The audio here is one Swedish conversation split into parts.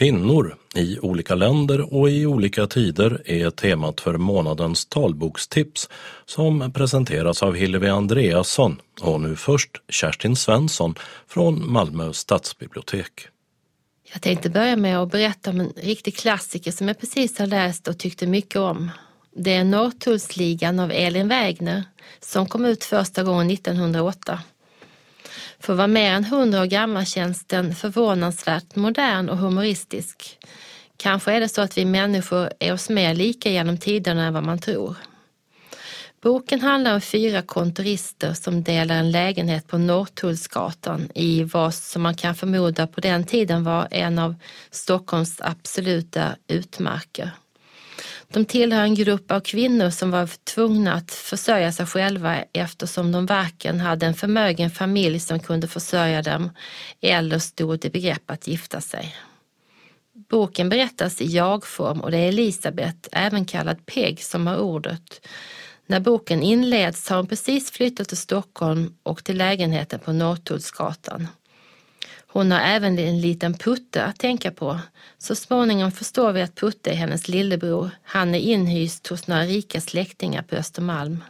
Kvinnor i olika länder och i olika tider är temat för månadens talbokstips som presenteras av Hillevi Andreasson och nu först Kerstin Svensson från Malmö stadsbibliotek. Jag tänkte börja med att berätta om en riktig klassiker som jag precis har läst och tyckte mycket om. Det är Norrtullsligan av Elin Wägner som kom ut första gången 1908. För att vara mer än 100 år gammal känns den förvånansvärt modern och humoristisk. Kanske är det så att vi människor är oss mer lika genom tiderna än vad man tror. Boken handlar om 4 kontorister som delar en lägenhet på Norrtullsgatan i vad som man kan förmoda på den tiden var en av Stockholms absoluta utmarker. De tillhör en grupp av kvinnor som var tvungna att försörja sig själva eftersom de varken hade en förmögen familj som kunde försörja dem eller stod i begrepp att gifta sig. Boken berättas i jag-form och det är Elisabeth, även kallad Peg, som har ordet. När boken inleds har hon precis flyttat till Stockholm och till lägenheten på Norrtullsgatan. Hon har även en liten Putte att tänka på. Så småningom förstår vi att Putte är hennes lillebror. Han är inhyst hos några rika släktingar på Östermalm.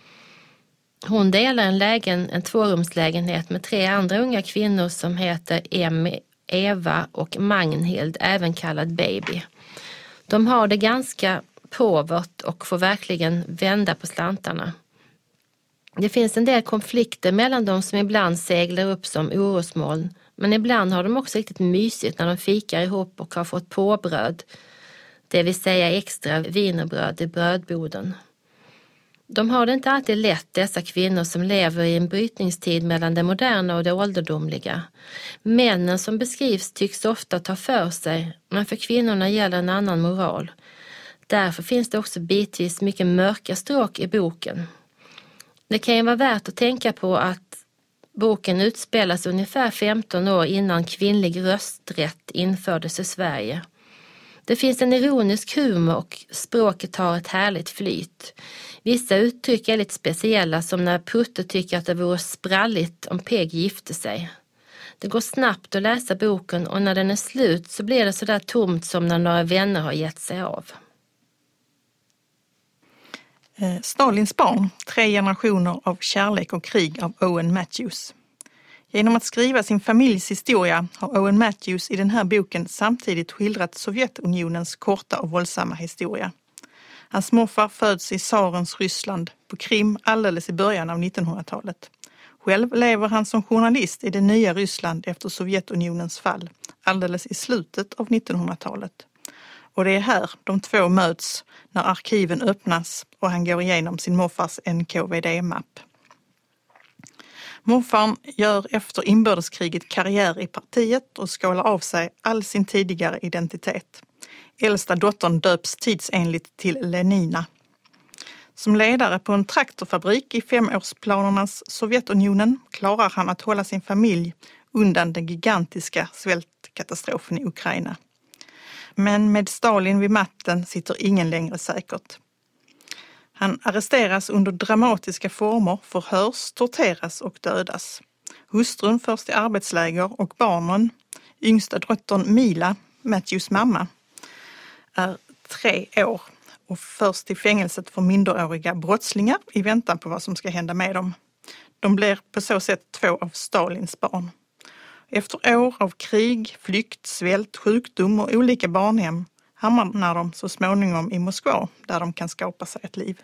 Hon delar en 2-rumslägenhet med 3 andra unga kvinnor som heter Emmy, Eva och Magnhild, även kallad Baby. De har det ganska påvert och får verkligen vända på slantarna. Det finns en del konflikter mellan dem som ibland seglar upp som orosmoln, men ibland har de också riktigt mysigt när de fikar ihop och har fått påbröd, det vill säga extra wienerbröd i brödboden. De har det inte alltid lätt, dessa kvinnor som lever i en brytningstid mellan det moderna och det ålderdomliga. Männen som beskrivs tycks ofta ta för sig, men för kvinnorna gäller en annan moral. Därför finns det också bitvis mycket mörka stråk i boken. Det kan ju vara värt att tänka på att boken utspelas ungefär 15 år innan kvinnlig rösträtt infördes i Sverige. Det finns en ironisk humor och språket har ett härligt flyt. Vissa uttryck är lite speciella, som när Putte tycker att det vore spralligt om Peg gifte sig. Det går snabbt att läsa boken och när den är slut så blir det så där tomt som när några vänner har gett sig av. Stalins barn, 3 generationer av kärlek och krig av Owen Matthews. Genom att skriva sin familjs historia har Owen Matthews i den här boken samtidigt skildrat Sovjetunionens korta och våldsamma historia. Hans morfar föds i tsarens Ryssland på Krim alldeles i början av 1900-talet. Själv lever han som journalist i det nya Ryssland efter Sovjetunionens fall, alldeles i slutet av 1900-talet. Och det är här de 2 möts när arkiven öppnas och han går igenom sin morfars NKVD-mapp. Morfaren gör efter inbördeskriget karriär i partiet och skalar av sig all sin tidigare identitet. Äldsta dottern döps tidsenligt till Lenina. Som ledare på en traktorfabrik i 5-årsplanernas Sovjetunionen klarar han att hålla sin familj undan den gigantiska svältkatastrofen i Ukraina. Men med Stalin vid makten sitter ingen längre säkert. Han arresteras under dramatiska former, förhörs, torteras och dödas. Hustrun förs till arbetsläger och barnen, yngsta dottern Mila, Matthews mamma, är 3 år och förs till fängelset för minderåriga brottslingar i väntan på vad som ska hända med dem. De blir på så sätt 2 av Stalins barn. Efter år av krig, flykt, svält, sjukdom och olika barnhem hamnar de så småningom i Moskva där de kan skapa sig ett liv.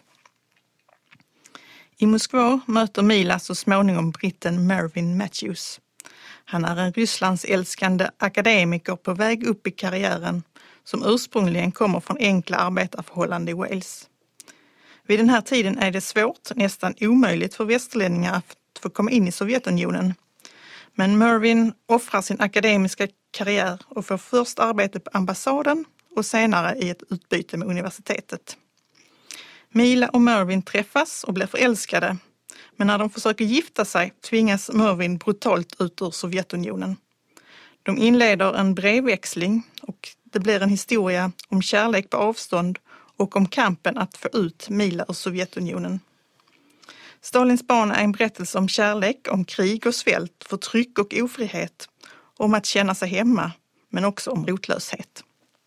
I Moskva möter Mila så småningom britten Mervyn Matthews. Han är en Rysslands älskande akademiker på väg upp i karriären som ursprungligen kommer från enkla arbetarförhållanden i Wales. Vid den här tiden är det svårt, nästan omöjligt för västerlänningar att få komma in i Sovjetunionen. Men Mervyn offrar sin akademiska karriär och får först arbete på ambassaden och senare i ett utbyte med universitetet. Mila och Mervyn träffas och blir förälskade, men när de försöker gifta sig tvingas Mervyn brutalt ut ur Sovjetunionen. De inleder en brevväxling och det blir en historia om kärlek på avstånd och om kampen att få ut Mila ur Sovjetunionen. Stalins barn är en berättelse om kärlek, om krig och svält, förtryck och ofrihet, om att känna sig hemma men också om rotlöshet.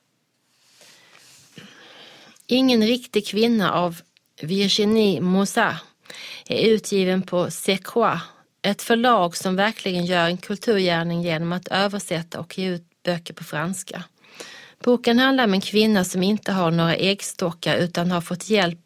Ingen riktig kvinna av Virginie Maussat är utgiven på C'est, ett förlag som verkligen gör en kulturgärning genom att översätta och ge ut böcker på franska. Boken handlar om en kvinna som inte har några äggstockar utan har fått hjälp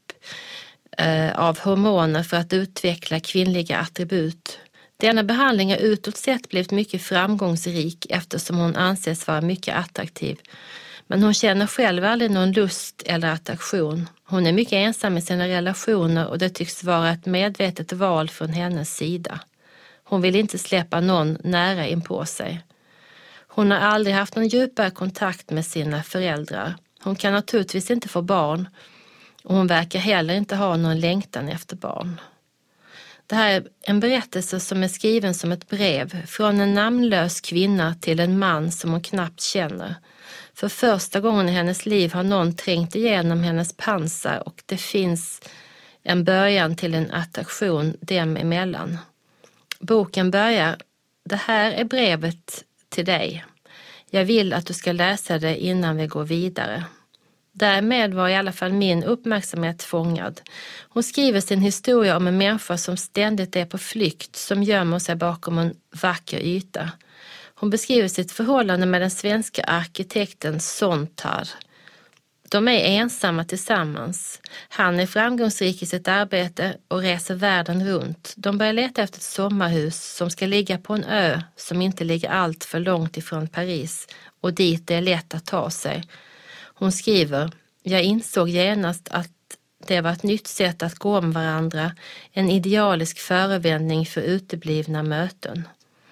av hormoner för att utveckla kvinnliga attribut. Denna behandling har utåt sett blivit mycket framgångsrik eftersom hon anses vara mycket attraktiv. Men hon känner själv aldrig någon lust eller attraktion. Hon är mycket ensam i sina relationer och det tycks vara ett medvetet val från hennes sida. Hon vill inte släppa någon nära in på sig. Hon har aldrig haft någon djupare kontakt med sina föräldrar. Hon kan naturligtvis inte få barn och hon verkar heller inte ha någon längtan efter barn. Det här är en berättelse som är skriven som ett brev från en namnlös kvinna till en man som hon knappt känner. För första gången i hennes liv har någon trängt igenom hennes pansar och det finns en början till en attraktion dem emellan. Boken börjar: det här är brevet till dig. Jag vill att du ska läsa det innan vi går vidare. Därmed var i alla fall min uppmärksamhet fångad. Hon skriver sin historia om en människa som ständigt är på flykt, som gömmer sig bakom en vacker yta. Hon beskriver sitt förhållande med den svenska arkitekten Sontag. De är ensamma tillsammans. Han är framgångsrik i sitt arbete och reser världen runt. De börjar leta efter ett sommarhus som ska ligga på en ö som inte ligger allt för långt ifrån Paris och dit det är lätt att ta sig. Hon skriver: jag insåg genast att det var ett nytt sätt att gå om varandra, en idealisk förevändning för uteblivna möten.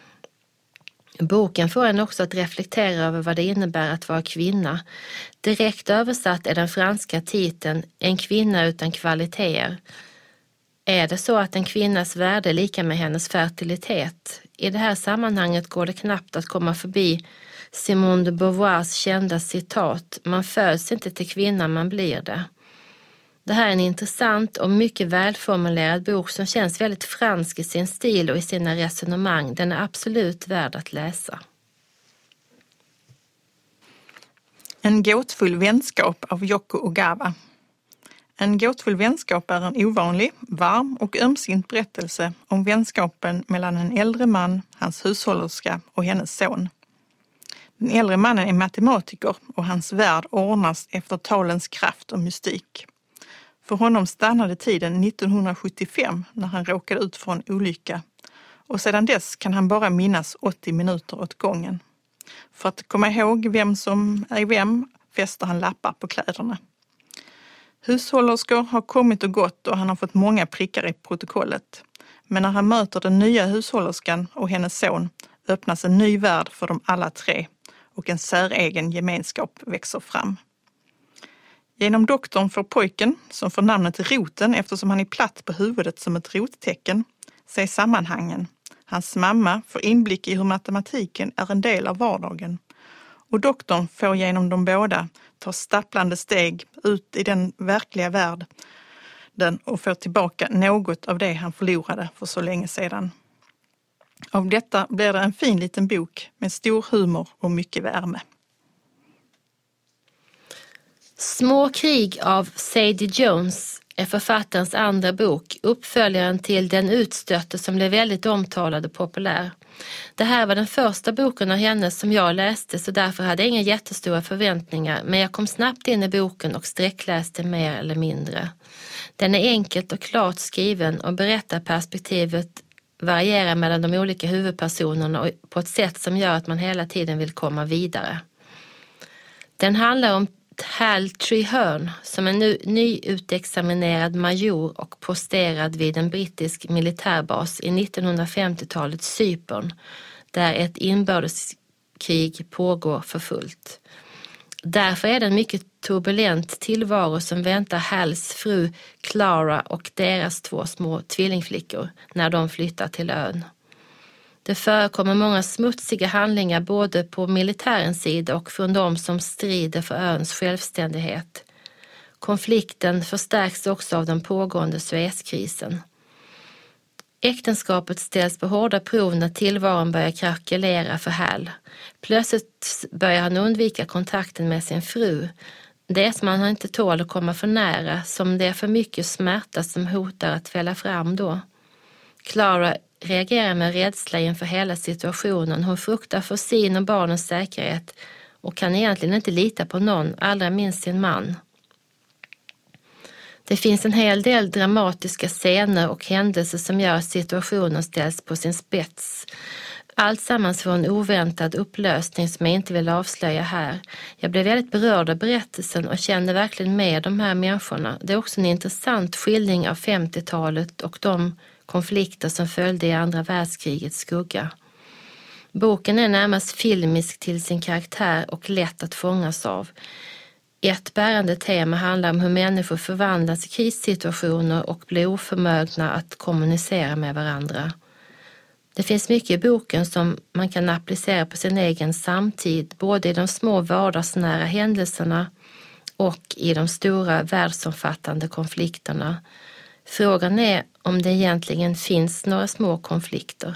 Boken får en också att reflektera över vad det innebär att vara kvinna. Direkt översatt är den franska titeln En kvinna utan kvaliteter. Är det så att en kvinnas värde är lika med hennes fertilitet? I det här sammanhanget går det knappt att komma förbi Simone de Beauvoirs kända citat: man föds inte till kvinna, man blir det. Det här är en intressant och mycket välformulerad bok som känns väldigt fransk i sin stil och i sina resonemang. Den är absolut värd att läsa. En gåtfull vänskap av Yoko Ogawa. En gåtfull vänskap är en ovanlig, varm och ömsint berättelse om vänskapen mellan en äldre man, hans hushållerska och hennes son. Den äldre mannen är matematiker och hans värld ordnas efter talens kraft och mystik. För honom stannade tiden 1975 när han råkade ut för en olycka och sedan dess kan han bara minnas 80 minuter åt gången. För att komma ihåg vem som är vem fäster han lappar på kläderna. Hushållerskor har kommit och gått och han har fått många prickar i protokollet. Men när han möter den nya hushållerskan och hennes son öppnas en ny värld för dem alla tre och en säregen gemenskap växer fram. Genom doktorn får pojken, som får namnet Roten eftersom han är platt på huvudet som ett rottecken, se sammanhangen. Hans mamma får inblick i hur matematiken är en del av vardagen. Och doktorn får genom de båda ta stapplande steg ut i den verkliga världen och få tillbaka något av det han förlorade för så länge sedan. Av detta blir det en fin liten bok med stor humor och mycket värme. Små krig av Sadie Jones är författarens andra bok, uppföljaren till Den utstötte som blev väldigt omtalad och populär. Det här var den första boken av henne som jag läste så därför hade jag inga jättestora förväntningar, men jag kom snabbt in i boken och sträckläste mer eller mindre. Den är enkelt och klart skriven och berättarperspektivet varierar mellan de olika huvudpersonerna och på ett sätt som gör att man hela tiden vill komma vidare. Den handlar om Hal Treherne som är nu nyutexaminerad major och posterad vid en brittisk militärbas i 1950-talets Cypern där ett inbördeskrig pågår för fullt. Därför är det en mycket turbulent tillvaro som väntar Hals fru Clara och deras 2 små tvillingflickor när de flyttar till ön. Det förekommer många smutsiga handlingar både på militärens sida och från de som strider för öns självständighet. Konflikten förstärks också av den pågående Suezkrisen. Äktenskapet ställs på hårda prov när tillvaron börjar krackelera för Hal. Plötsligt börjar han undvika kontakten med sin fru. Det är som han inte tål att komma för nära, som det är för mycket smärta som hotar att fälla fram då. Clara reagerar med rädsla inför hela situationen. Hon fruktar för sin och barnens säkerhet och kan egentligen inte lita på någon, allra minst sin man. Det finns en hel del dramatiska scener och händelser som gör att situationen ställs på sin spets. Allt sammans får en oväntad upplösning som jag inte vill avslöja här. Jag blev väldigt berörd av berättelsen och kände verkligen med de här människorna. Det är också en intressant skildring av 50-talet och de konflikter som följde i andra världskrigets skugga. Boken är närmast filmisk till sin karaktär och lätt att fångas av. Ett bärande tema handlar om hur människor förvandlas i krissituationer och blir oförmögna att kommunicera med varandra. Det finns mycket i boken som man kan applicera på sin egen samtid, både i de små vardagsnära händelserna och i de stora världsomfattande konflikterna. Frågan är om det egentligen finns några små konflikter.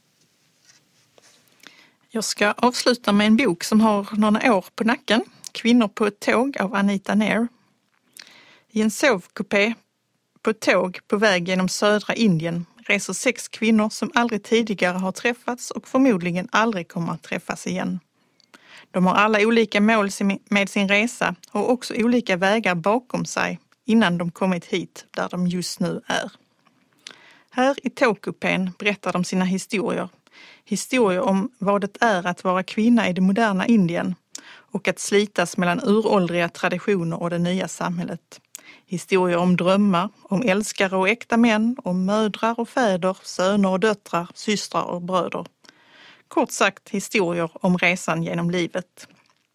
Jag ska avsluta med en bok som har några år på nacken. Kvinnor på ett tåg av Anita Nair. I en sovkupé på ett tåg på väg genom södra Indien reser 6 kvinnor som aldrig tidigare har träffats och förmodligen aldrig kommer att träffas igen. De har alla olika mål med sin resa och också olika vägar bakom sig innan de kommit hit där de just nu är. Här i tågkupén berättar de sina historier. Historier om vad det är att vara kvinna i det moderna Indien och att slitas mellan uråldriga traditioner och det nya samhället. Historier om drömmar, om älskare och äkta män, om mödrar och fäder, söner och döttrar, systrar och bröder. Kort sagt historier om resan genom livet.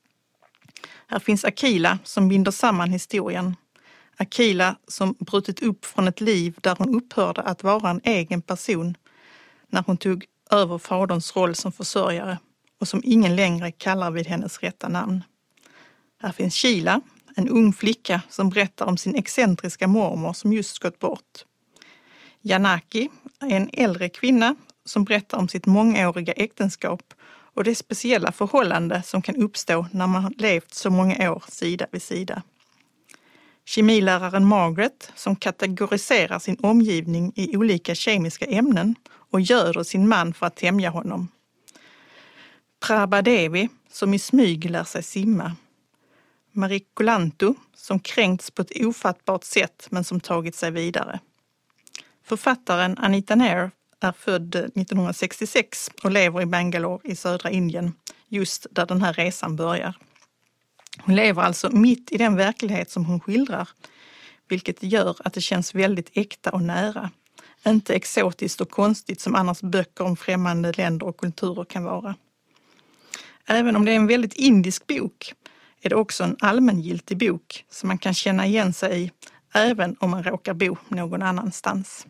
Här finns Akila som binder samman historien. Akila som brutit upp från ett liv där hon upphörde att vara en egen person när hon tog över faderns roll som försörjare och som ingen längre kallar vid hennes rätta namn. Här finns Sheila, en ung flicka som berättar om sin excentriska mormor som just gått bort. Janaki, en äldre kvinna som berättar om sitt mångåriga äktenskap och det speciella förhållande som kan uppstå när man har levt så många år sida vid sida. Kemiläraren Margaret som kategoriserar sin omgivning i olika kemiska ämnen och göder sin man för att tämja honom. Prabhadevi som i smyg lär sig simma. Marie Kolantu som kränkts på ett ofattbart sätt men som tagit sig vidare. Författaren Anita Nair är född 1966 och lever i Bangalore i södra Indien, just där den här resan börjar. Hon lever alltså mitt i den verklighet som hon skildrar, vilket gör att det känns väldigt äkta och nära. Inte exotiskt och konstigt som annars böcker om främmande länder och kulturer kan vara. Även om det är en väldigt indisk bok är det också en allmängiltig bok som man kan känna igen sig i även om man råkar bo någon annanstans.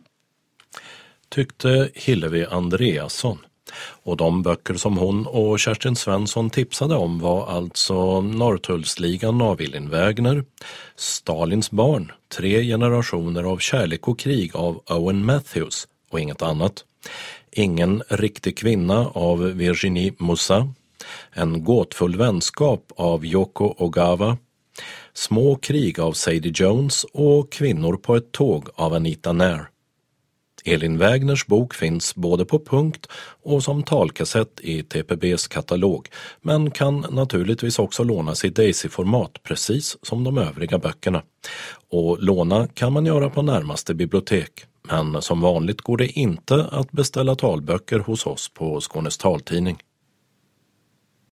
Tyckte Hillevi Andreasson. Och de böcker som hon och Kerstin Svensson tipsade om var alltså Norrtullsligan av Elin Wägner, Stalins barn, 3 generationer av kärlek och krig av Owen Matthews och inget annat. Ingen riktig kvinna av Virginie Moussa, En gåtfull vänskap av Yoko Ogawa, Små krig av Sadie Jones och Kvinnor på ett tåg av Anita Nair. Elin Wägners bok finns både på punkt och som talkassett i TPBs katalog, men kan naturligtvis också lånas i Daisy-format precis som de övriga böckerna. Och låna kan man göra på närmaste bibliotek, men som vanligt går det inte att beställa talböcker hos oss på Skånes taltidning.